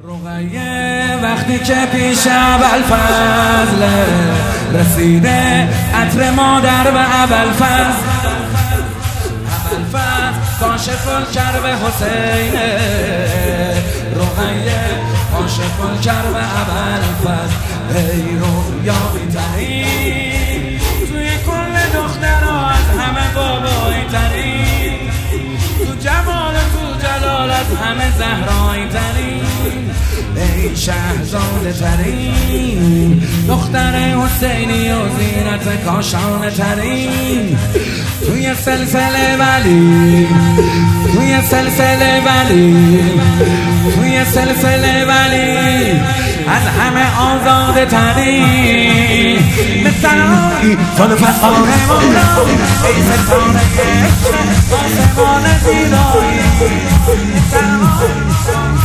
رقیه وقتی که پیش ابوالفضل رسیده عطر مادر به ابوالفضل کاشف الکرب حسین رقیه کاشف الکرب ابوالفضل ای رویایی ترین توی کل دخترها از همه بابایی ترین تو جمال تو جلال از همه زهرایی ترین ای شهزاده ترین دختر حسینی و زینت کاشانه ترین توی سلسله ولی توی سلسله ولی توی سلسله ولی از همه آزاده ترین مثلایی تن فقار مولا ای ستاره آسمان زیبایی مثلایی